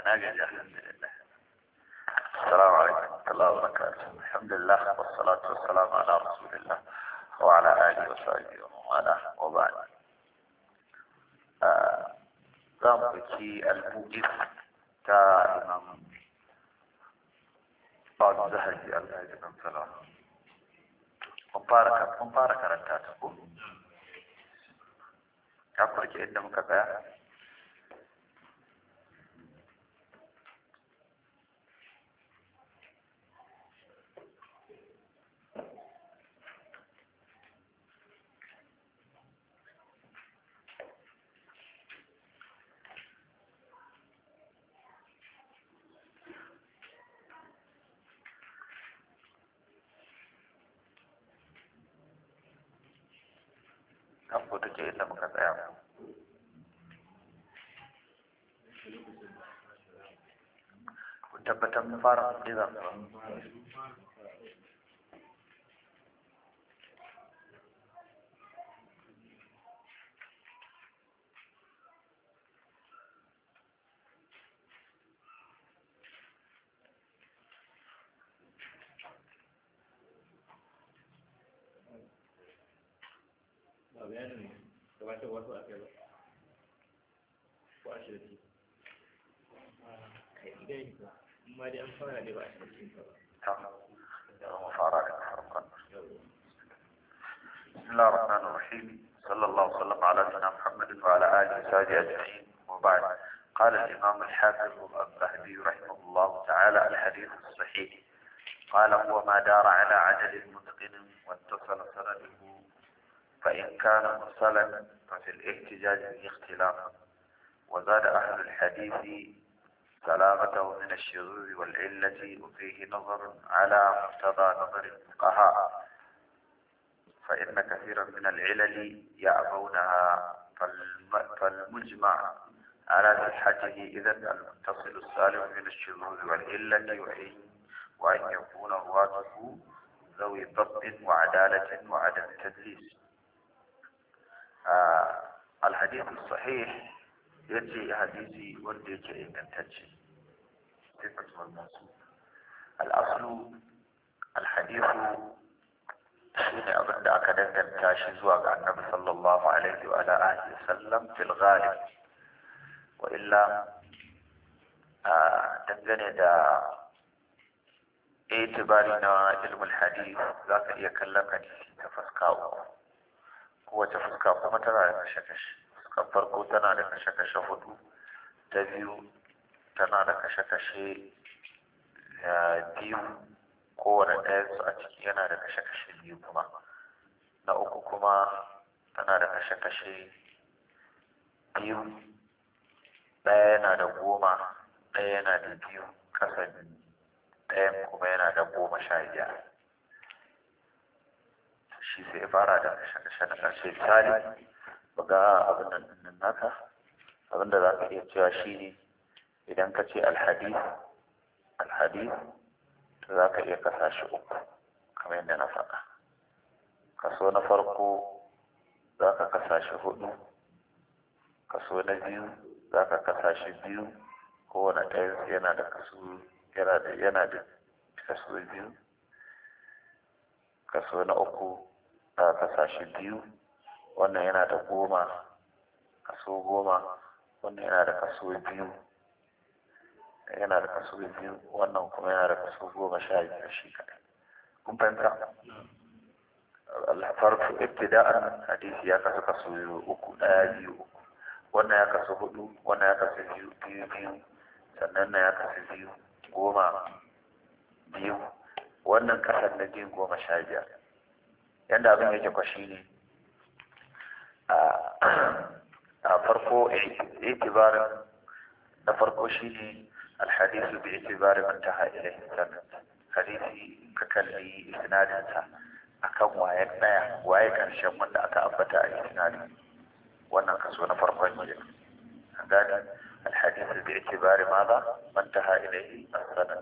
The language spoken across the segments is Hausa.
ناجد الحمد لله. السلام عليكم ورحمة الله وبركاته. الحمد لله والصلاة والسلام على رسول الله وعلى آله وصحبه ومن والاه وبعد. ضابطي الموجب تا إمام بعض الزهري الله يجزاهم سلام. مباركة رتاتكم. أخرج إنهم كذا. Aku tu je tak makan ayam. Dapat mufaraq dia. ما دي أنفعنا دي بقى بسم الله الرحمن الرحيم. صلى الله وسلم على سيدنا محمد وعلى آله وصحبه أجمعين وبعد. قال الإمام الحافظ الذهبي رحمه الله تعالى: الحديث الصحيح قال هو ما دار على عدد متقن واتصل سنده، فإن كان مرسلا ففي الاحتجاج به اختلاف. وزاد أهل الحديث سلامته من الشذوذ والعلة، وفيه نظر على مقتضى نظر الفقهاء، فإن كثيرا من العلل يأبونها، فالمجمع على صحته إذن المتصل السالم من الشذوذ والعلة، وأن يكون رواته ذوي ضبط وعدالة وعدم تدليس. الحديث الصحيح يجي حديثي وديك إن تجي صفة الموصوف. الأصل الحديث شيء أبدا أكدت تاشي زواج النبي صلى الله عليه وعلى آله وسلم في الغالب، وإلا dangane da itibari na ilmul hadith za ka iya kallon hadisi ta fuska uku. Kowace fuska kuma tana da kashe-kashe. Fuskar farko tana da kashe-kashe hudu, ta biyu tana da kashe-kashe biyu, kowane ɗaya su a ciki yana da kashe-kashe biyu kuma. Na uku kuma tana da kashe-kashe biyu, ɗaya yana da 10, ɗaya yana da 2, kasa ɗayan kuma yana da 15. shi sai fara da kashe-kashe na ƙarshe. Misali buga abin nan naka, abin da za ka iya cewa shi ne idan ka ce alhadith to za ka iya kasa shi uku kamar yadda na faɗa. Kaso na farko za ka kasa shi 4, kaso na biyu za ka kasa shi 2, kowane ɗaya yana da kaso 2, kaso na uku za ka kasa shi 2, wannan yana da 10, kaso 10, wannan yana da kaso 2, wannan kuma yana da kaso 15 shi kaɗai. Kun fahimta? Farko ibtida'an hadisi ya kasu kaso 3, 1, 2, 3, wannan ya kasu 4, wannan ya kasu 2, sannan na ya kasu 2, 10, 2, wannan kasar na 2, 15. Yanda abin yake kwashi ne a farko itibarin na farko shi ne alhadisu bi itibari man taha ilayhi sanad. Hadisi ka kalli isnadinsa akan waye karshen wanda aka ambata a isnadin, wannan kaso na farkon ne. gani alhadisu bi itibari madha man taha ilayhi sanad.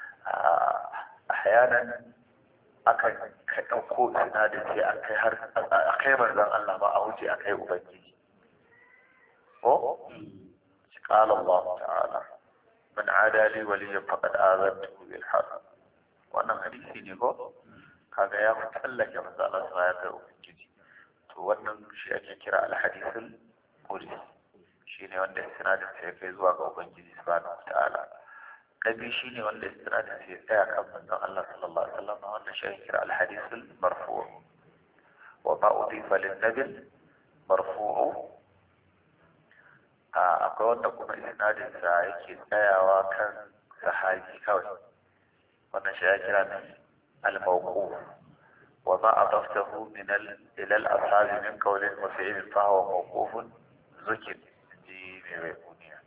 Ahyanan akan ka ɗauko isnadin sai a kai har a kai manzon Allah ba a wuce a kai ubangiji. Qala Allah ta'ala man adali waliyan faqad azantuhu bil harb. Wannan hadisi ne ko kaga ya tsallake manzo Allah ya ga ubangiji. To wannan shi ake kira al-hadithul qudsi, shine wanda sanadin sai kai zuwa ga ubangiji subhanahu wataala. Nabi shine wanda sanadin sai tsaya kan manzo Allah sallallahu alaihi wasallam, wannan shi ake kira al-hadithul marfu'. Wa ma udifa lin-nabi marfu'u, akwai wanda kuma isnadin sa yake tsayawa kan sahabi kawai, wannan shi ya kira ne al-mawquf. wa ma adaftahu min ila al-ashab min qawlin wa fi'lin fa huwa mawqufun zikr ji mai kuniya.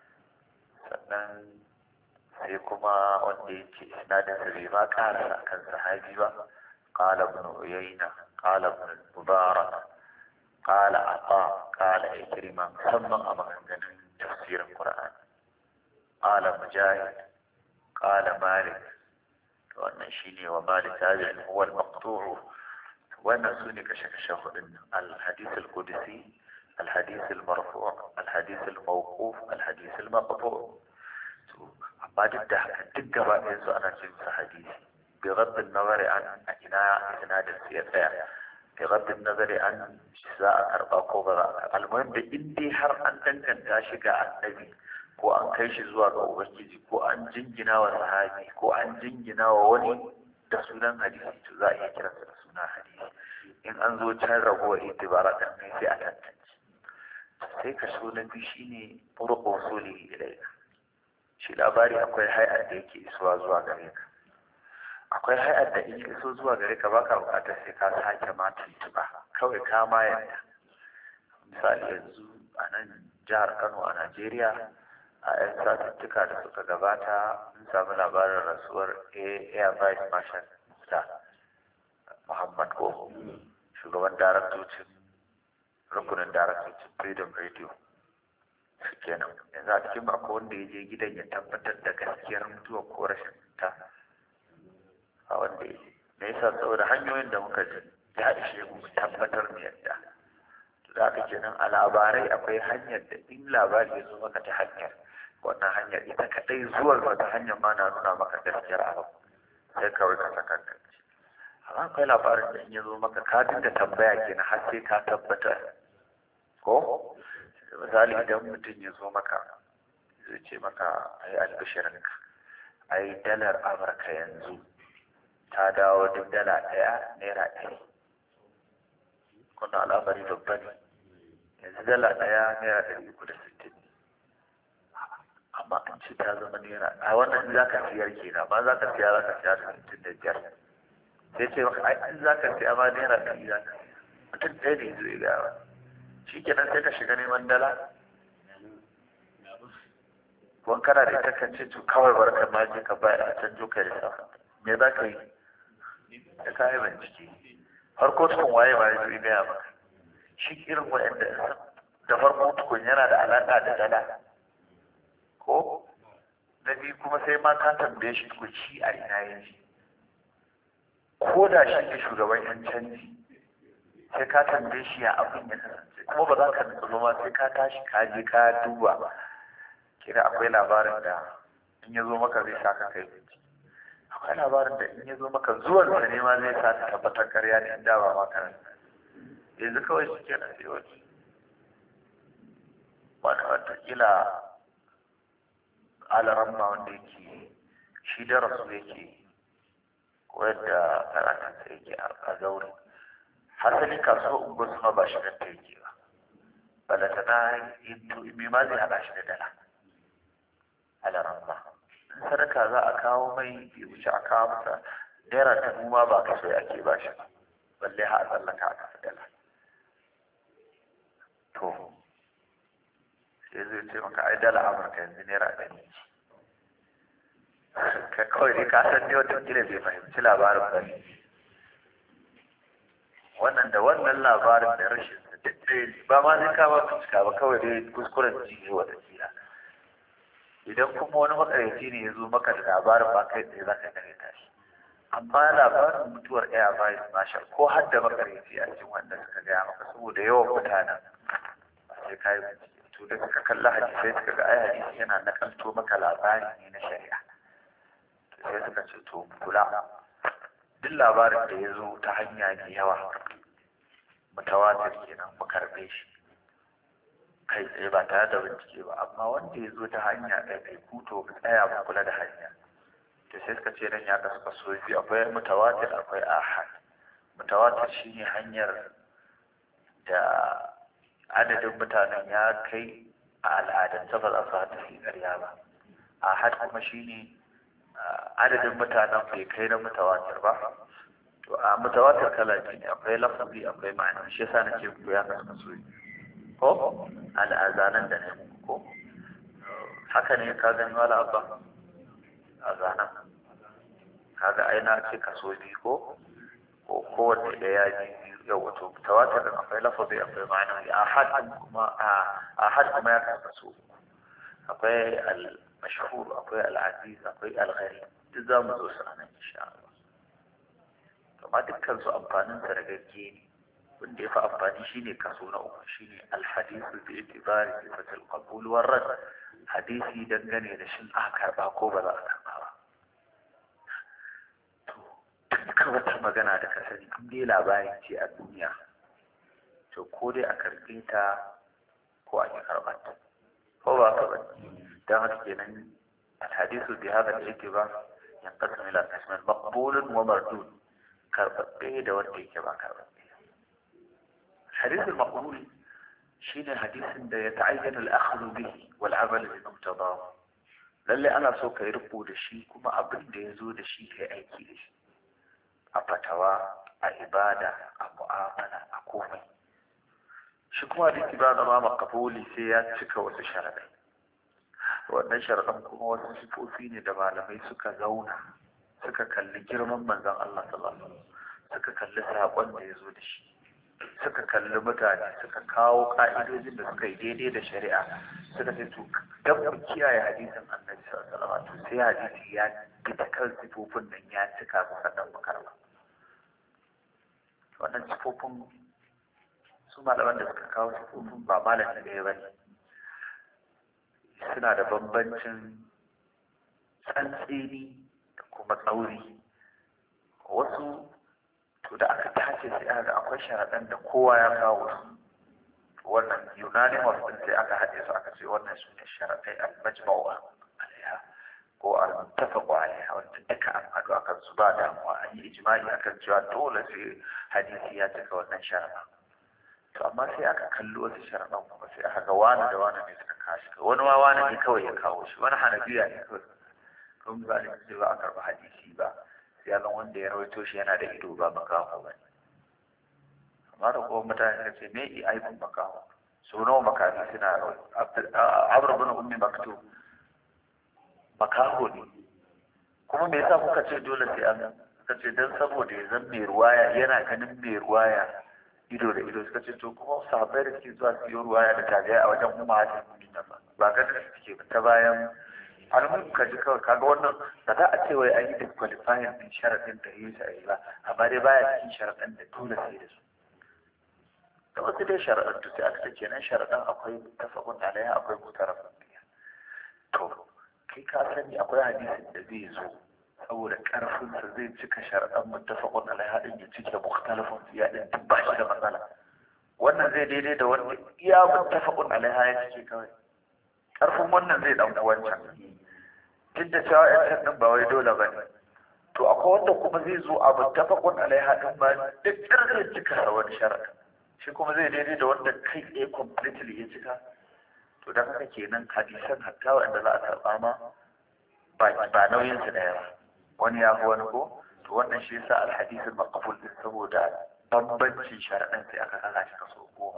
Sannan sai kuma wanda yake isnadin sa bai ma karasa kan sahabi ba, qala ibn uyayna qala ibn mubarak قال عطاء قال إكرمة ثم أمغنغن تفسير القرآن قال مجاهد قال مالك وأن شيني ومالك هذا هو المقطوع وأن سوني كشكشه الحديث القدسي الحديث المرفوع الحديث الموقوف الحديث المقطوع. ما دقة بقى ينزو أنا جمس حديث بغض النظر عن إسناد السياسة، بغض النظر عن جزاء أربع كوبرا. المهم بإندي هر أن تنكن شجاع النبي ko an kai shi zuwa ga ubangiji ko an jingina wa sahabi ko an jingina wa wani da sunan hadisi, to za a iya kiransa da sunan hadisi. In an zo can ragowar itibara ɗan ne sai a tantance. Sai ka so na biyu shine turqu wasulihi ilayka. Shi labari akwai hay'ar da yake isuwa zuwa gare ka, akwai hay'ar da in iso zuwa gare ka baka bukatar sai ka sake ma tuntuba, kawai ka ma yadda. Misali yanzu a nan jihar Kano a Najeriya, a 'yan satuttuka da suka gabata sun samu labarin rasuwar Air Vice Marshal Muhammad ko shugaban daraktocin rukunin daraktocin Freedom Radio. Kenan yanzu a cikin akwai wanda ya je gidan ya tabbatar da gaskiyar mutuwa ko rashin ta, a wanda ya je. Me yasa? saboda hanyoyin da muka ji ya ishe mu tabbatar mu yadda. Da haka kenan a labarai akwai hanyar da in labari ya zo maka ta hanyar, wannan hanyar ita kadai zuwar wata hanyar ma na nuna maka gaskiyar abu, sai kawai ka saka kanci. Amma akwai labarin da in ya zo maka ka dinga tambaya kenan har sai ka tabbatar. Ko misali idan mutum ya zo maka zai ce maka ai albishirinka, ai dalar Amurka yanzu ta dawo duk dala ɗaya naira ɗari. Wannan al'amari babba ne. Yanzu dala ɗaya naira 360 ne, amma an ce ta zama naira, a wannan za ka siyar kenan, ma za ka siya da 65. sai ce maka ai an za ka siya ma naira 100 za ka siya. Mutum ɗaya ne zai gawa shi kenan sai ka shiga neman dala. Wani kana da ita kan ce to kawai barkar ma je ka bayar a canjo kai da safa, me za ka yi? Da ka yi bincike farko tukun waye ma ya zai gaya maka shi irin waɗanda da farko tukun yana da alaƙa da dala ko na biyu kuma sai ma ka tambaye shi tukun shi a ina yin shi, ko da shi ne shugaban yan canji sai ka tambaye shi ya abin ya kasance, kuma ba za ka nutsu ma sai ka tashi ka je ka duba. Kira akwai labarin da in ya zo maka zai sa ka kai bincike, akwai labarin da in ya zo maka zuwan sa ne ma zai sa ka tabbatar karya ne da ba maka yanzu kawai shi kenan sai wani watakila alaramma wanda yake shi da rasu yake koyar da karatunsa yake a zaure, hasali kasuwa unguwar suma ba shi nan ta yake ba, balata na yin ma zai haɗa shi da dala. Alaramma sadaka za a kawo mai bai wuce a kawo masa naira ta ma ba kaso ake ba shi ba, balle ha a tsallaka a kasa dala. To sai zai ce maka ai dala Amurka yanzu naira 100 ka kawai dai ka san ne wata kila bai fahimci labarin ba ne. Wannan da wannan labarin da rashin sa duk ba ma zai kama bincika ba, kawai dai kuskuren ji ne wata kila. Idan kuma wani makaryaci ne ya zo maka da labarin ba kai tsaye za ka karyata shi, amma labarin mutuwar Air Vice Marshal ko har da makaryaci a cikin wanda suka gaya maka saboda yawan mutanen ba sai ka yi bincike. to da suka kalla hadisai suka ga ai hadisi yana nakalto maka labari ne na shari'a, to sai suka ce to kula duk labarin da ya zo ta hanya mai yawa mutawatir kenan mu karbe shi kai tsaye ba tare da bincike ba, amma wanda ya zo ta hanya ɗaya kuto mu tsaya mu kula da hanya. to sai suka ce dan ya kasu kaso biyu, akwai mutawatir akwai ahad. mutawatir shine hanyar da adadin mutanen ya kai a al'adance ba za su haɗu su ƙarya ba. ahad kuma shine adadin mutanen bai kai na mutawatir ba. to a mutawatir kala biyu ne, akwai lafazi akwai ma'ana, shi yasa nake ku ya kasu kaso biyu ko al'azanan da ne muku ko haka ne ka gani wala abba azanan kaga ai na ce kaso biyu ko kowanne da ya ji yau wato tawatar da akwai lafazi akwai ma'ana. ahad kuma ya kaso akwai al-mashhur akwai al-aziz akwai al-gharib, duk za mu zo su anan insha Allah. amma dukkan su amfanin sa ragagge ne, wanda ya fi amfani shine kaso na uku, shine al-hadithu bi itibari sifatil qabul war rad, hadisi dangane da shin aka karba ko ba za a karba ba. to dukkan wata magana da ka sani in dai labari ce a duniya, to ko dai a karbe ta ko a ki karba ta, ko ba ka ba. dan haka kenan al-hadithu bi hadha al-itibar yanqasam ila qismayn maqbul wa mardud, karbabbe da wanda yake ba karbabbe. الحديث المقبول شيء حديث يتعين الأخذ به والعمل بمقتضاه. للي أنا سوف يربو دشي كما أبن ديزو دشي كي أيكي دشي أفتوى أعبادة أمعاملة أقومي شكما دي تبان أمام قبولي سيات شكا وسشربي وأن شرقم كما وسشفو فيني دمالمي سكا زونا سكا كاللي جرمان من ذا الله صلى الله عليه وسلم سكا كاللي سابن ديزو دشي suka kalli mutane suka kawo ka'idojin da suka yi daidai da shari'a suka ce to dan mu kiyaye hadisin Annabi sallallahu alaihi wasallam sai hadisi ya fita kan sifofin nan ya cika su sannan mu karba. wannan sifofin su malaman da suka kawo sifofin ba malamin da ya bane, suna da bambancin tsantseni da kuma tsauri. wasu to da aka tace sai aka akwai sharaɗan da kowa ya kawo su, wannan unanimous din sai aka haɗe su aka ce wannan su ne sharaɗai al-majma'u alaiha ko al-muttafaqu alaiha, wanda duka an haɗu akan su ba damuwa, an yi ijma'i akan cewa dole sai hadisi ya cika wannan sharaɗa. to amma sai aka kalli wasu sharaɗan kuma sai aka ga wani da wani ne suka kawo shi, wani ma wani ne kawai ya kawo shi, wani hanafiya ne kawai, kuma ba da ba a karɓi hadisi ba ya zan wanda ya rawaito shi yana da ido ba makaho ba ne. amma da kuma mutane da ce me yi aibin makaho, sau nawa makafi suna Amr ibn Ummi Maktum makaho ne, kuma me yasa kuka ce dole sai an suka ce dan saboda ya zan mai ruwaya yana ganin mai ruwaya ido da ido. suka ce to kuma sahabbai da suke zuwa su yi ruwaya da tabi'ai a wajen ummatul mu'minin ba ganin suke ta bayan almun ka ji kawai kaga wannan ba za a ce wai an yi da qualifying din sharadin da yi sai ba, amma dai baya cikin sharadin da dole sai da su. da wasu dai sharadin to sai aka ce kenan sharadin akwai tafaqun alaiha akwai mutarafin biya. to kai ka sani akwai hadisin da zai zo saboda karfin sa zai cika sharadin muttafaqun alaiha din ya cike mukhtalafun fiya din duk ba shi da matsala. wannan zai daidai da wanda iya muttafaqun alaiha ya cike kawai, karfin wannan zai dan wancan, duk da cewa yan nan ba wai dole ba ne. to akwai wanda kuma zai zo a muttafaqun alaiha din ba duk irin cika sa wani sharadi, shi kuma zai daidai da wanda kai tsaye completely ya cika. to dan haka kenan hadisan hatta wanda za a karba ma ba nauyin su daya ba, wani ya fi wani ko. to wannan shi yasa al-hadith al-maqbul din saboda bambancin sharadin sai aka kasa shi kaso 10.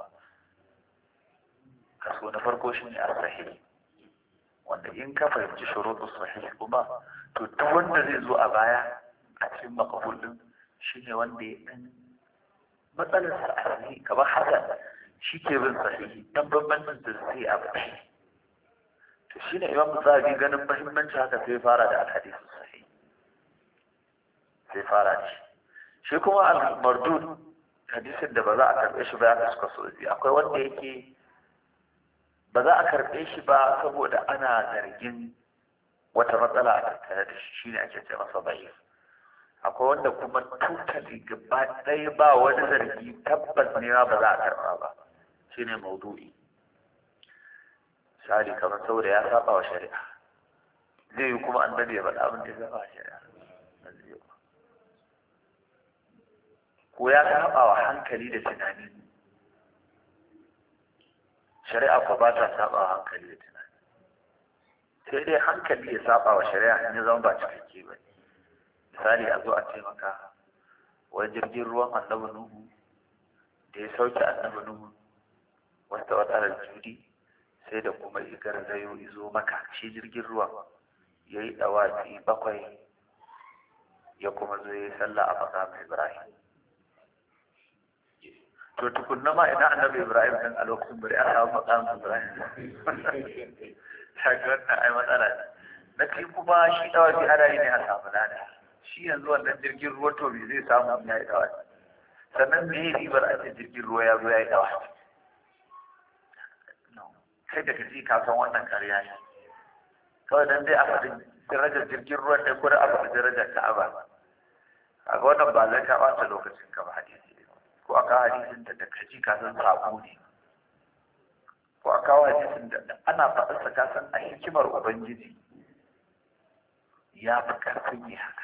kaso na farko shine as-sahih, wanda in ka fahimci shurutus sahih kuma to duk wanda zai zo a baya a cikin maqbul din shine wanda ya dan matsalar sahihi kamar hasan shi ke bin sahihi dan bambancin da sai a bai. to shine Imam Zahabi ganin muhimmanci haka sai fara da al-hadith sahih, sai fara da shi kuma al-mardud, hadisin da ba za a karbe shi ba ya kasu kaso. akwai wanda yake ba za a karɓe shi ba saboda ana zargin wata matsala a tattare da shi, shine ake ce masa da'if. akwai wanda kuma totally gaba ɗaya ba wani zargi, tabbas ne ba za a karɓa ba, shine maudu'i. misali kamar saboda ya saba wa shari'a, zai yi kuma annabi ya faɗa abin da ya saba wa shari'a, ko ya saba wa hankali da tunani. shari'a ko ba ta saba wa hankali da tunani, sai dai hankali ya saba wa shari'a in ya zama ba cikakke ba. misali a zo a ce maka wani jirgin ruwan annabi nuhu da ya sauke annabi nuhu wata wata judi, sai da kuma igar zayo izo maka shi jirgin ruwan ya yi ɗawafi 7 ya kuma zo ya yi sallah a makamin Ibrahim. to tukunna ma ina annabi Ibrahim ɗin a lokacin bari a samu makamin Ibrahim. shaga wannan ai matsala ne. na biyu kuma shi ɗawafi ana yi ne a samu lada. shi yanzu wannan jirgin ruwa to me zai samu ya yi ɗawafi? sannan me ya ribar a ce jirgin ruwa ya zo ya yi ɗawafi? kai da kaji ka san wannan ƙarya ne, kawai dan dai a faɗi darajar jirgin ruwan ne ko da a faɗi darajar Ka'aba. kaga wannan ba zai ka ɓata lokacin ka ba hadisi ne, ko a kawo hadisin da kaji ka san sabo ne, ko a kawo hadisin da ana faɗarsa ka san a hikimar Ubangiji ya fi ƙarfin yi haka.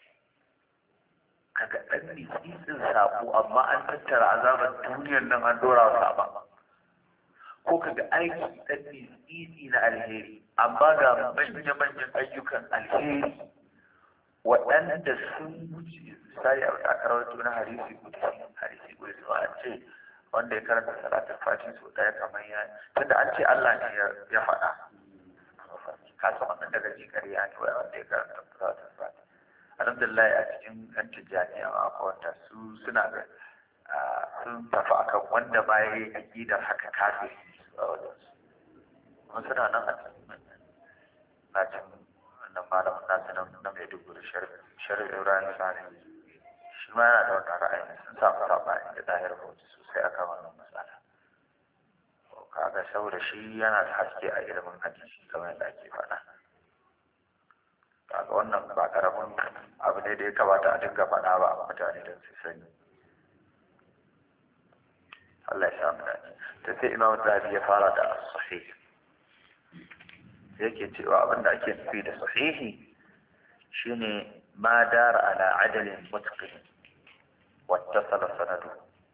kaga ɗan nitsin sabo amma an tattara azabar duniyar nan an dora wa saba, ko kaga aiki ɗan nitsi na alheri amma ga manya-manyan ayyukan alheri waɗanda sun wuce. misali a karawar na hadisi gudu a ce wanda ya karanta salatul fati so ɗaya kamar ya, tunda an ce Allah ne ya faɗa, ka san wannan daga jikariya ne wanda ya karanta salatul fati. alhamdulillah a cikin yan tijjaniya ma akwai wanda su suna da sun tafi akan wanda ba ya yi aƙidar haka kafiri a wajensu, kuma suna nan a cikin wannan malamin nasu na Maiduguri Sharif Ibrahim Sani, shi ma yana da wannan ra'ayi. sun samu saɓani da Tahir Bauchi sosai akan wannan matsala. kaga saboda shi yana da haske a ilimin hadisi kamar yadda ake faɗa. kaga wannan ba karamin abu ne da ya kamata a dinga faɗa ba a mutane don su sani. Allah ya samu dace. ta sai Imam Zahabi ya fara da as-sahih, yake cewa abinda ake nufi da sahihi shine ma dara ala adalin mutqin wattasala sanadu.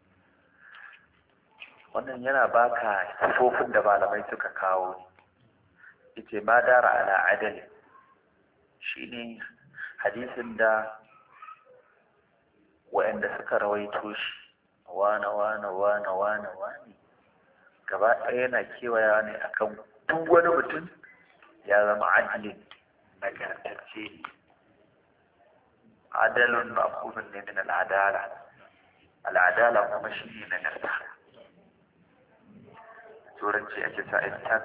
wannan yana baka sifofin da malamai suka kawo. yace ma dara ala adalin shine hadisin da wa'anda suka rawaito shi wane gaba ɗaya yana kewaya ne akan duk wani mutum ya zama adalin nagartacce. adalun ma'khudun ne min al'adala kuma shine nagarta. turanci ake sa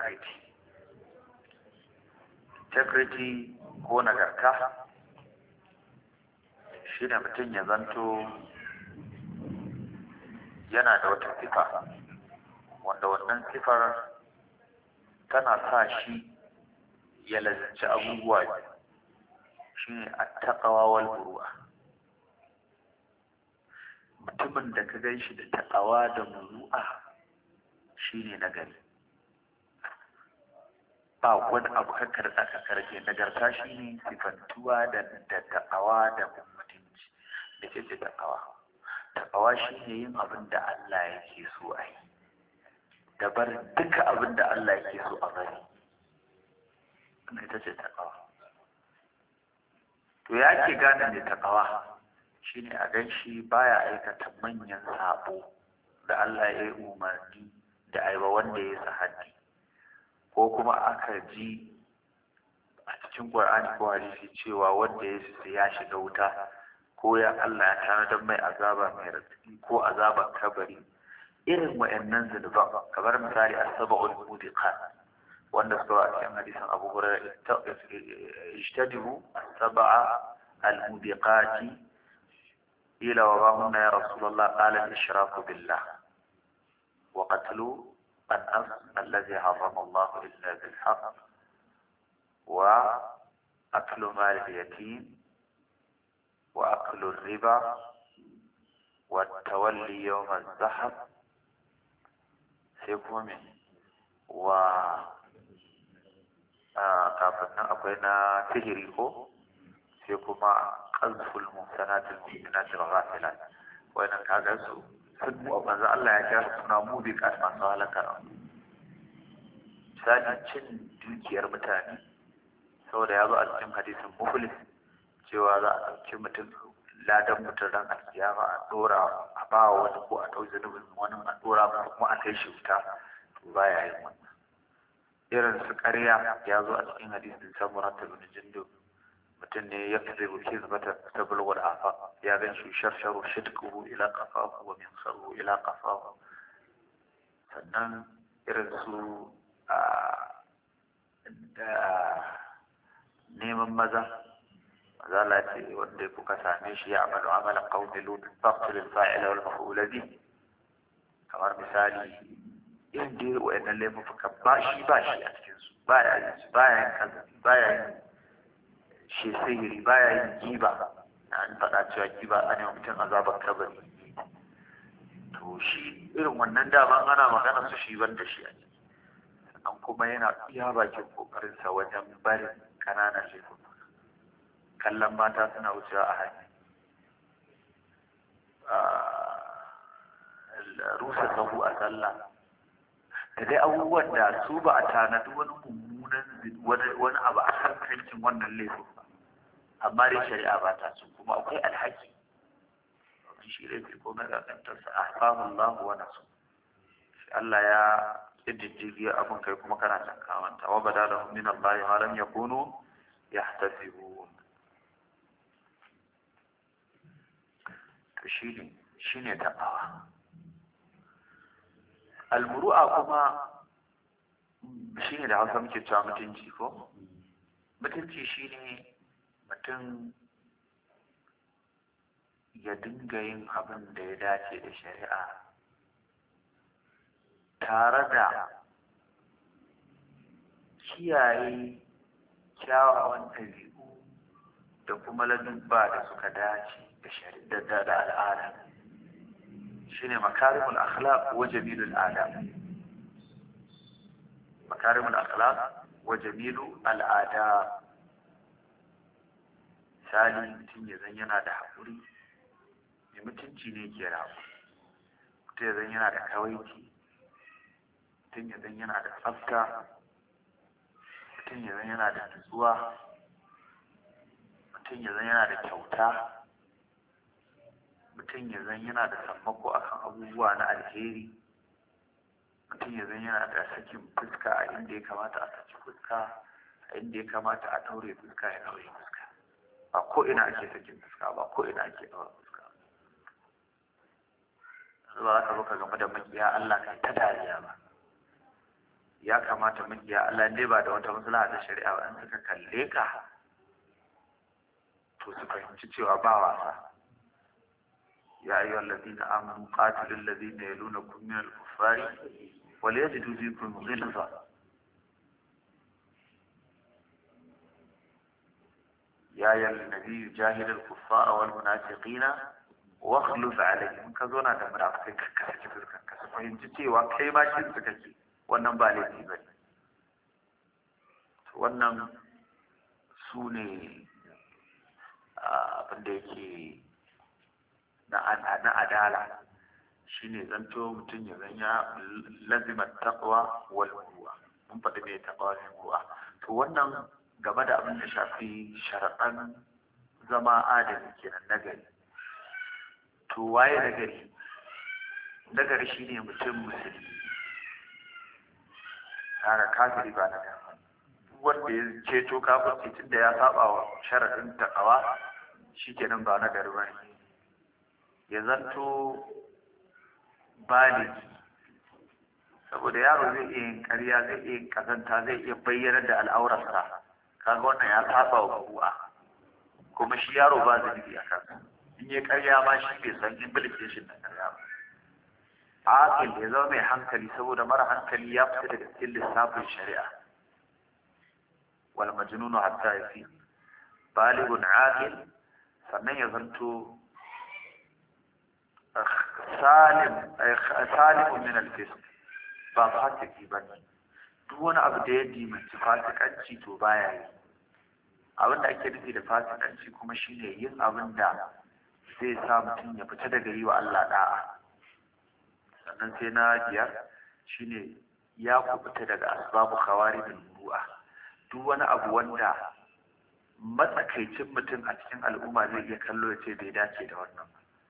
integrity ko nagarta shine mutum ya zanto yana da wata sifa wanda wannan sifar tana sa shi ya lazanci abubuwa shine at-taqwa wal muru'a. mutumin da ka gan shi da taqwa da muru'a shine nagari. ba wani abu kakar aka karge. nagarta shine sifantuwa da taqwa da mutunci. da ce taqwa shine yin abin da Allah yake so a yi, da bar duka abin da Allah yake so a bari. ita ce taqwa. to ya ke gane ne taqwa shine a gan shi baya aikata manyan sabo da Allah ya yi umarni da aiba wanda ya sahadi, ko kuma aka ji a cikin Qur'ani ko hadisi cewa wanda ya shiga wuta ko ya Allah ya tanadar mai azaba mai radadi ko azaban kabari. irin wayannan zunuban kamar misali as-sab'ul mudiqat wanda suka a cikin hadisin Abu Hurairah ijtadibu as-sab'a al-mudiqat ila wa hunna ya Rasulullah qala al-ishraku billah wa qatlu النص الذي حرم الله إلا بالحق، وأكل مال اليتيم، وأكل الربا، والتولي يوم الزحف، سيكون kafin nan akwai na sihiri ko sai kuma qazful muhsanatil mu'minatil ghafilat. Wannan kaga su sun manzo Allah ya kira suna mubiqat masu halaka. Misali cin dukiyar mutane, saboda ya zo a cikin hadisin muflis cewa za a ɗauki mutum ladan mutum ran alkiyama a dora a ba wani ko a ɗau zunubin wani a dora kuma a kai shi wuta, to baya yin wannan. Irin su ƙarya ya zo a cikin hadisin samura ta bin jindub, mutum ne ya fi zai kizbata ta bulwar afa, ya gan shi sharsharu shidkuhu ila qafahu wa min sarhu ila qafahu. Sannan irin su neman maza la ce wanda kuka same shi ya amalu amalan qaumi lut faqtul fa'ila wal maf'ul bi, kamar misali yin dai wayannan laifuka ba shi a cikin su, baya yin kaza, baya yin shi sihiri, baya yin giba. An faɗa cewa giba ana mutum azabar kabari, to shi irin wannan dama ana magana su shi banda shi a ciki. Sannan kuma yana iya bakin kokarinsa wajen barin ƙananan laifuka, kallon mata suna wucewa a hanyar, rusa sahu a sallah, da dai abubuwan da su ba a tanadi wani mummunan wani abu a kan kankin wannan laifin ba, amma dai shari'a ba ta su, kuma akwai alhaki. Domin shi laifi ko mai ƙanƙantarsa a fahimun lahu wa nasu, Allah ya ƙididdige abin kai kuma kana can kamanta, wa bada da min Allah ma lam yakunu yahtasibun. To shine taqwa. Almuru'a kuma shine da Hausa muke cewa mutunci ko? Mutunci shine mutum ya dinga yin abin da ya dace da shari'a tare da kiyaye kyawawan ɗabi'u da kuma ladubba da suka dace da shari'a da al'ada. shine makarimul akhlaq wa jamilul adab. Makarimul akhlaq wa jamilul adab. Misali mutum ya zan yana da haƙuri, mai mutunci ne ke rabu. Mutum ya zan yana da kawaici, mutum ya zan yana da tsafta, mutum ya zan yana da nutsuwa, mutum ya zan yana da kyauta, mutum ya zan yana da sammako akan abubuwa na alheri, mutum ya zan yana da sakin fuska a inda ya kamata a saki fuska, a inda ya kamata a ɗaure fuska ya ɗaure fuska. Ba ko ina ake sakin fuska ba, ko ina ake ɗaure fuska. Zuwa za ka zo ka game da makiya Allah kai ta dariya ba. Ya kamata makiya Allah ne ba da wata maslaha ta shari'a ba, in suka kalle ka to su fahimci cewa ba wasa. يا أيها الذين آمنوا قاتلوا الذين يلونكم من الكفار وليجدوا فيكم غلظة. يا أيها النبي جاهد الكفار والمنافقين واغلظ عليهم. كذونا da munafikai ka saki fuskar ka, su fahimci cewa kai ma shi su kake, wannan ba laifi ba ne. Wannan su ne abin da yake na adala, shine zanto mutum ya zanya lazimar taqwa wal muru'a. Mun faɗi me taqwa da muru'a. To wannan game da abin da shafi sharaɗan zama adali kenan nagari. To waye nagari? Nagari shine mutum musulmi, kaga kafiri ba na gari. Wanda ya ceto kafirci tunda ya saba wa sharaɗin taqwa shikenan ba nagari ba ne. Ya zanto baligi, saboda yaro zai iya yin ƙarya, zai iya yin ƙazanta, zai iya bayyana da al'aurarsa, kaga wannan ya saba wa kuwa, kuma shi yaro ba zunubi a kansa. In yi ƙarya ma shi bai san implication na ƙarya ba. aqil ya zama mai hankali saboda mara hankali ya fita daga cikin lissafin shari'a wal majnunu hatta yafi balighun aqil sannan ya zanto salim min al-fisq ba fasiki ba duk wani abu da ya dimanci fasikanci to baya yi abin da ake nufi da fasikanci kuma shine yin abin da zai sa mutum ya fita daga yi wa Allah da'a sannan sai na biyar shine ya kubuta daga asbabu khawarijul muru'a duk wani abu wanda matsakaicin mutum a cikin al'umma zai iya kallo ya ce bai dace da wannan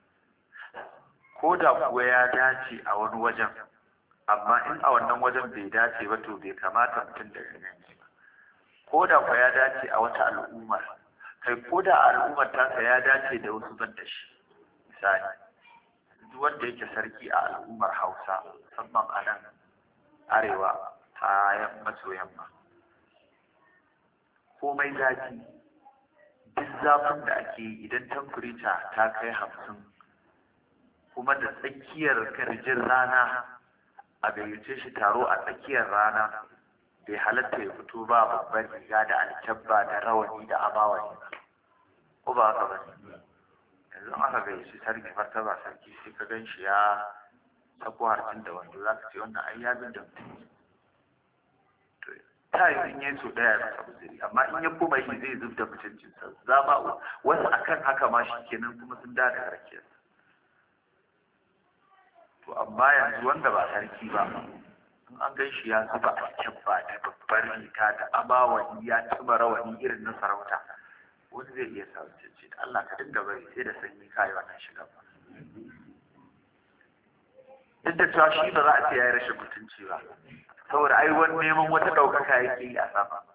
ko da kuwa ya dace a wani wajen amma in a wannan wajen bai dace ba to bai kamata mutum da ganganci ba ko da kuwa ya dace a wata al'umma kai ko da al'ummar tasa ya dace da wasu ban da shi misali duk wanda yake sarki a al'ummar Hausa musamman a nan arewa ta maso yamma komai zafi duk zafin da ake yi idan temperature ta kai 50 kuma da tsakiyar karjin rana a gayyace shi taro a tsakiyar rana bai halatta ya fito ba babban riga da alkyabba da rawani da abawani ko ba haka ba yanzu aka gayyaci sarki martaba sarki sai ka gan shi ya sako harcin da wando za ka ce wannan ai ya zan da mutum ta yi in yi so daya na sabuziri amma in ya kuma yi zai zub da mutuncinsa za ma wasu akan haka ma shi kenan kuma sun da rakiyarsa to amma yanzu wanda ba sarki ba in an gan shi ya zuba a kyabba da babbar riga da abawani ya tuba rawani irin na sarauta wani zai iya sa ce da Allah ka dinga bari sai da sanyi kayi wannan shiga ba duk da cewa shi ba za a ce ya yi rashin mutunci ba saboda ai wani neman wata ɗaukaka yake yi a sama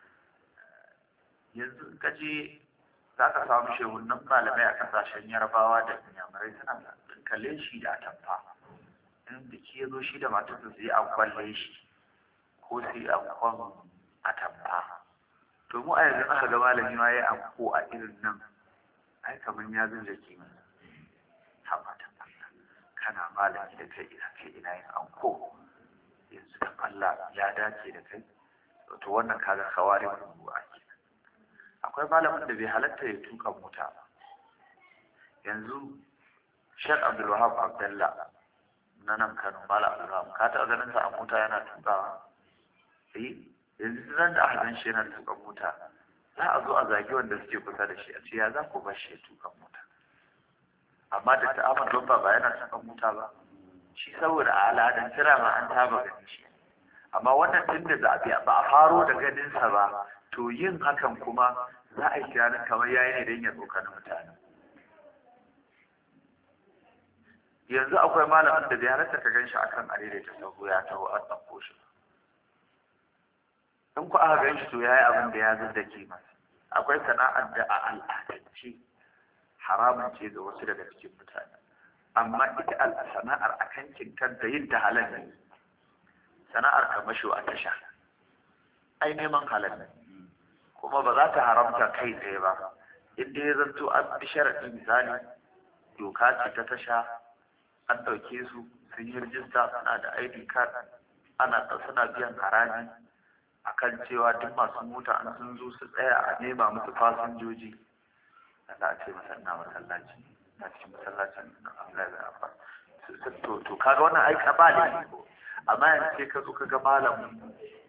yanzu in ka je za ka samu shehunan malamai a kasashen yarbawa da inyamurai suna kalle shi da atamfa in biki ya zo shi da matarsa su yi an kwalle shi ko su yi an kwan atamfa to mu a yanzu aka ga malami ma ya yi anko a irin nan ai kamar ya zan jaki mana hamata kana malami da kai ina yin anko yanzu dan Allah ya dace da kai to wannan kaga khawari ruwa kenan akwai malamin da bai halatta ya tuka mota ba yanzu Sheikh Abdul Wahab Abdullah na nan Kano Malam Abdul Wahab ka taɓa ganin sa a mota yana tukawa yanzu zan da ahlan shi yana tuka mota za a zo a zagi wanda suke kusa da shi a ce ya za ku bar shi ya tuka mota amma da ta'amar babba ba yana tuka mota ba shi saboda a al'adar tira ma an taba ganin shi amma wannan tun da ba a faro da ganinsa ba to yin hakan kuma za a yi tunanin kamar yayi ne don ya tsokani mutane yanzu akwai malamin da bai halatta ka gan shi akan adaidaita sahu ya taho an ɗauko shi in ku aka gan shi to ya yi abin da ya zai da kima akwai sana'ar da a al'adance haramun ce ga wasu daga cikin mutane amma ita sana'ar a kankin kanta yin ta halal ne sana'ar kamasho a tasha ai neman halal ne kuma ba za ta haramta kai tsaye ba inda ya zanto an bi sharaɗi misali doka ce ta tasha an ɗauke su sun yi rijista suna da ID card suna biyan haraji akan cewa duk masu mota an sun zo su tsaya a nema musu fasinjoji da a ce masallaci na cikin masallacin Allah ya afa to kaga wannan ai kabali ne amma yanzu sai ka zo kaga malamin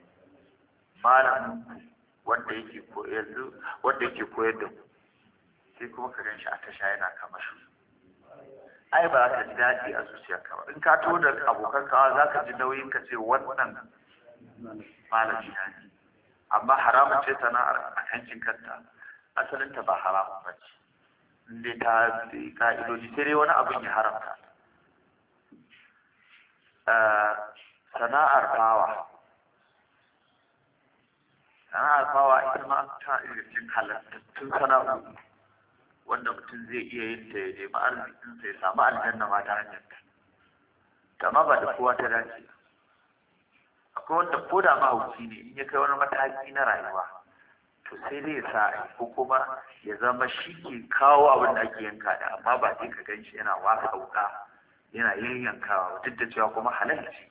wanda yake koyar da ku sai kuma ka ganshi a tasha yana kama shi ai ba ka ji daɗi a zuciyarka ba in ka to da abokan kawa za ka ji nauyin ka ce wannan malami na ne amma haramun ce sana'ar a kankin kanta asalinta ba haramun ba ce inda ta ka'idoji sai dai wani abin ya haramta sana'ar fawa ita ma ta cikin halattattun sana'o'i wanda mutum zai iya yin ta ya nemi arzikinsa ya samu aljanna ma ta hanyar ta amma ba da kowa ta dace akwai wanda ko da mahauci ne in ya kai wani mataki na rayuwa to sai dai sa ko kuma ya zama shi ke kawo abin da ake yanka da amma ba sai ka gan shi yana wasa wuka yana yayyankawa duk da cewa kuma halal ce,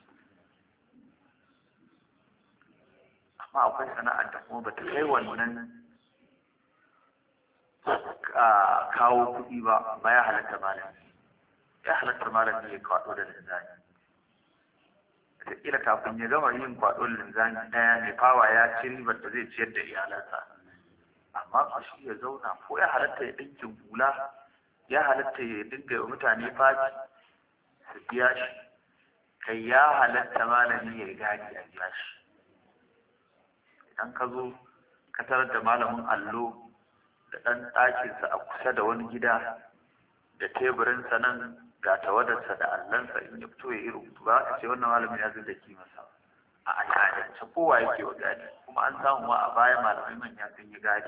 amma akwai sana'ar da kuma bata kai wannan kawo kuɗi ba. Ba ya halatta malami ya kwaɗo da linzami. Wataƙila kafin ya gama yin kwaɗo da linzami ɗaya mai fawa ya ci ribar da zai ciyar da iyalansa, amma ba shi ya zauna. Ko ya halatta ya ɗinkin hula, ya halatta ya dinga wa mutane faci su biya shi, kai ya halatta malami ya gadi a biya shi. Idan ka zo ka tarar da malamin allo da ɗan ɗakinsa a kusa da wani gida da teburinsa nan ga tawadarsa da allansa, in ya fito ya yi rubutu ba a ce wannan malamin ya zai da kimarsa. A al'adance kowa yake wa gadi, kuma an samu ma a baya malamai manya sun yi gadi.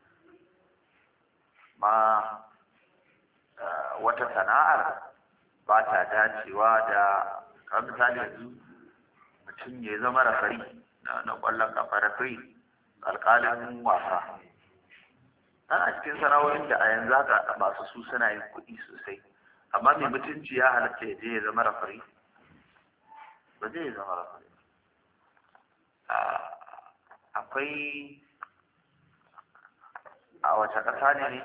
Ma wata sana'ar ba ta dacewa da, kamar misali yanzu mutum ya zama rafari na ƙwallon kafa, rafari alƙalin wasa. Ana cikin sana'o'in da a yanzu haka masu su suna yin kuɗi sosai, amma mai mutunci ya halatta ya je ya zama rafari? Ba zai zama rafari. Akwai a wace ƙasa ne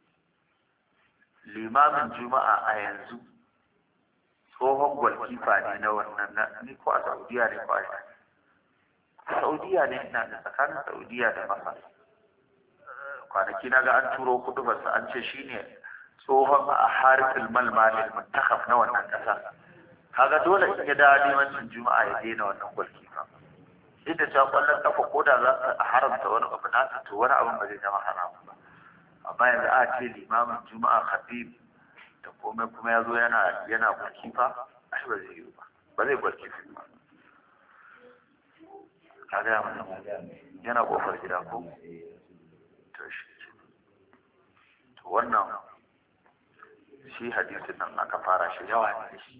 limamin juma'a a yanzu tsohon gwalkifa ne na wannan, ni ko a Saudiya ne ko a Saudiya ne, ina da tsakanin Saudiya da Masar. Kwanaki na ga an turo kudubarsa an ce shine tsohon a harifin malmalin muntakaf na wannan ƙasa. Kaga dole in ya dawo limancin juma'a ya daina wannan gwalkifa. Duk da cewa ƙwallon kafa ko da za a haramta wani abu nasa, to wani abin ba zai zama haramun ba. Amma yanzu a ce limamin juma'a khatib da komai kuma ya zo yana gwalkifa, ai ba zai yi ba, ba zai gwalkifa ba. Ka gaya masa yana kofar gida ko? To wannan shi hadisin nan aka fara shi yawa ne shi,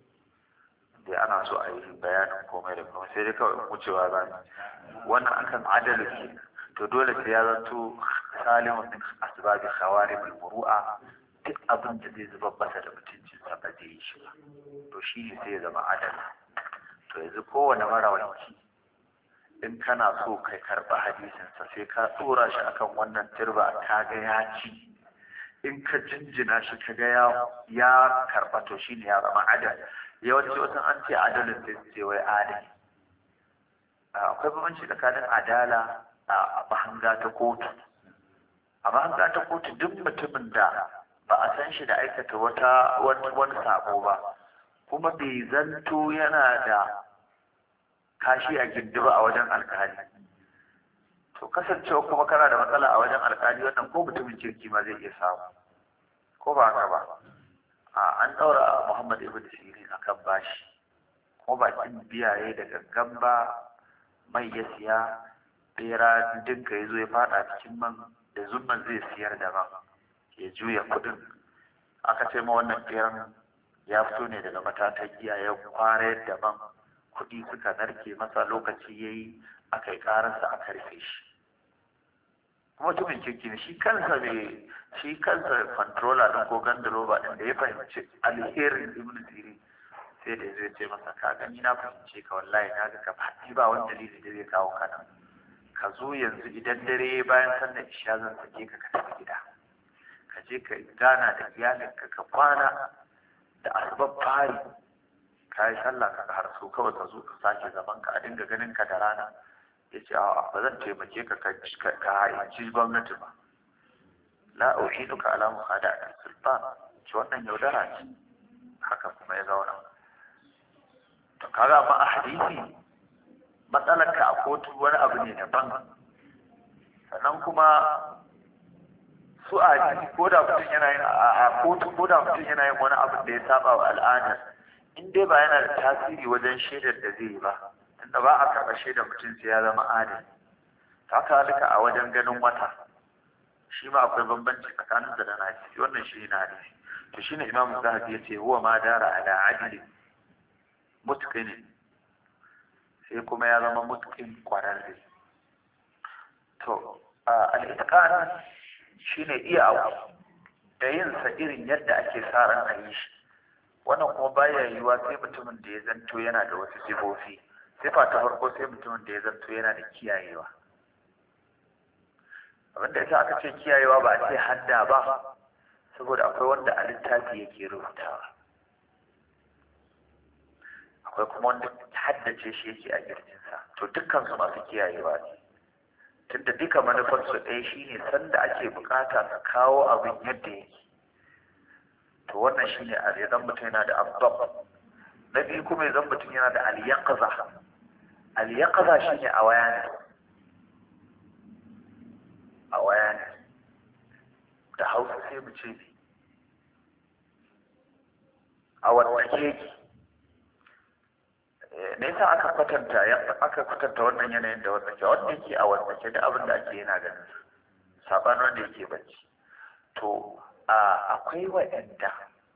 dai ana so a yi bayanin komai da komai, sai dai kawai wucewa za mu. Wannan akan adalu ke, to dole sai ya zanto salimun min asbabi khawarim al-muru'a, duk abin da zai zubar masa da mutuncin sa ba zai yi shi ba, to shi ne sai ya zama adali. To yanzu kowane marawanci in kana so kai karɓi hadisinsa sai ka tsora shi akan wannan turba, ka ga ya ci, in ka jinjina shi ka ga ya karɓa, to shi ne ya zama adal. Yawanci wasu an ce adalin sai su ce wai adali. Akwai bambanci tsakanin adala a mahanga ta kotu. A mahanga ta kotu duk mutumin da ba a san shi da aikata wani sabo ba, kuma bai zanto yana da kashi a gindima a wajen alkali, to kasancewa kuma kana da matsala a wajen alkali, wannan ko mutumin kirki ma zai iya samu, ko ba haka ba. An daura Muhammad ibn Sirin akan bashi, kuma bakin biyaye da gangan ba, mai ya siya, bera dinka ya zo ya fada cikin man da zumman zai siyar da man ya juya kudin. Aka ce ma wannan beran ya fito ne daga matatan giya, ya kware da man, kuɗi suka narke masa, lokaci ya yi aka yi ƙararsa a karfe shi. Kuma mutumin kirki ne shi kansa controller ɗin ko gandaroba ɗin da ya fahimci alherin ibn Sirin, sai da zai ce masa, ka gani na fahimce ka, wallahi na ga ka faɗi ba wani dalili da zai kawo kana, ka zo yanzu idan dare bayan sallar isha zan sake ka tafi gida, ka je ka gana da iyalinka, ka kwana da asubar fari, ka yi sallah ka har so kawai ka zo ka sake zaman ka a dinga ganin ka da rana. Ya ce a ba zan taimake ka haici gwamnati ba, la uhiduka ala mukhada'ati sultan, ce wannan yaudara ce. Haka kuma ya zauna. To kaga amma a hadisi matsalar ka a kotu wani abu ne daban. Sannan kuma su a ko da mutum yana yin a kotu, ko da mutum yana yin wani abu da ya saba wa al'ada, in dai ba yana da tasiri wajen shaidar da zai yi ba, tunda ba a karɓa shaidar mutum sai ya zama adali. Haka duka a wajen ganin wata, shi ma akwai bambanci tsakanin da na hadisi, wannan shi na hadisi. To shi ne Imam Zahabi ya ce huwa ma dara ala adli mutqinin, sai kuma ya zama mutqin kwararre. To al-itqan shine iya abu da yin sa irin yadda ake sa ran a yi shi, wannan kuma baya yiwuwa sai mutumin da ya zanto yana da wasu sifofi. Sifa ta farko sai mutumin da ya zanto yana da kiyayewa. Abinda yasa aka ce kiyayewa ba a ce hadda ba, saboda akwai wanda a littafi yake rubutawa, akwai kuma wanda haddace shi yake a kirjinsa. To dukkan su masu kiyayewa ne, tunda duka manufar su ɗaya shine sanda ake bukata su kawo abin yadda yake. To wannan shine a zan mutum yana da abdab. Na biyu kuma zan mutum yana da al-yaqza. Al-yaqza shine awareness. Awareness da Hausa sai mu ce a wadda yake. Me yasa aka kwatanta wannan yanayin da wanda yake a wadda da abin da ake yana ganin sabanin wanda yake bacci. To akwai waɗanda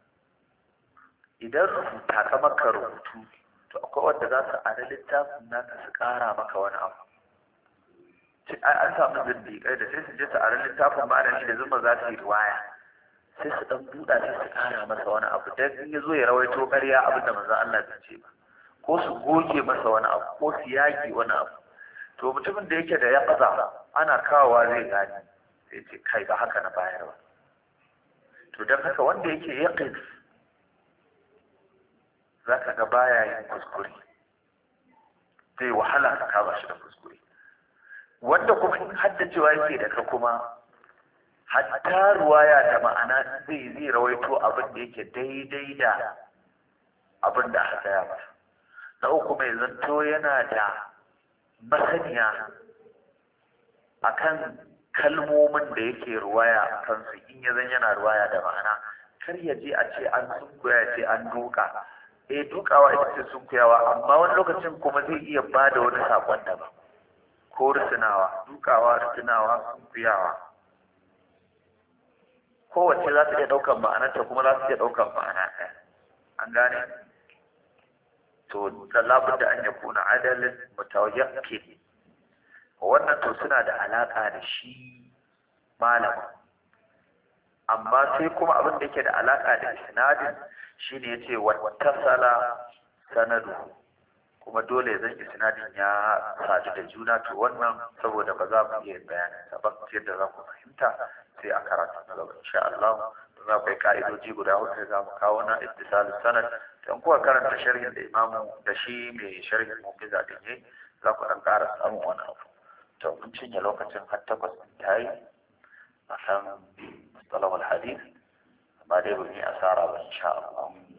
idan rubuta ka maka rubutu, to akwai wanda za su ana littafin naka su ƙara maka wani abu. An samu zindiƙai da sai su je su ana littafin malami da zuma za su yi riwaya, sai su ɗan buɗa sai su ƙara masa wani abu don in ya zo ya rawaito ƙarya abin da manzon Allah bai ce ba, ko su goge masa wani abu ko su yage wani abu. To mutumin da yake da ya ƙaza ana kawowa zai gane, sai ce kai ba haka na bayar ba. To don haka wanda yake yaqin za ka ga baya yin kuskure, zai wahala ka kama shi da kuskure. Wanda kuma in haddacewa yake da ka kuma hatta ruwaya da ma'ana zai rawaito abin da yake daidai da abin da aka gaya masa. Na uku mai zanto yana da masaniya akan kalmomin da yake ruwaya a kansu, in ya zan yana ruwaya da ma'ana, kar ya je a ce an sunkuya ya ce an duka. Dukawa ita ce sunkuyawa, amma wani lokacin kuma zai iya ba da wani saƙon daban, ko rusunawa. Dukawa, rusunawa, sunkuyawa, kowace za ta iya ɗaukar ma'anarta kuma za su iya ɗaukar ma'ana ɗaya. An gane? To labar da an yakuna adalin mutawakkin. Wannan to suna da alaƙa da shi malama, amma sai kuma abin da yake da alaƙa da isnadin shine yace wattasala sanadu, kuma dole zan isnadin ya sadu da juna. To wannan saboda ba za mu iya bayanin sa ba, yadda za ku fahimta sai a karatu na gaba insha Allah. Za ku yi ka'idoji guda hudu za mu kawo na ittisalus sanad. Dan kuwa karanta sharhin da imamu da shi mai sharhin mu'jiza din yayi, za ku dan ƙara samun wani abu. To mun cinye lokacin har 8 ta yi a kan mustalahul hadith, amma dai ba mu yi asara ba insha Allah.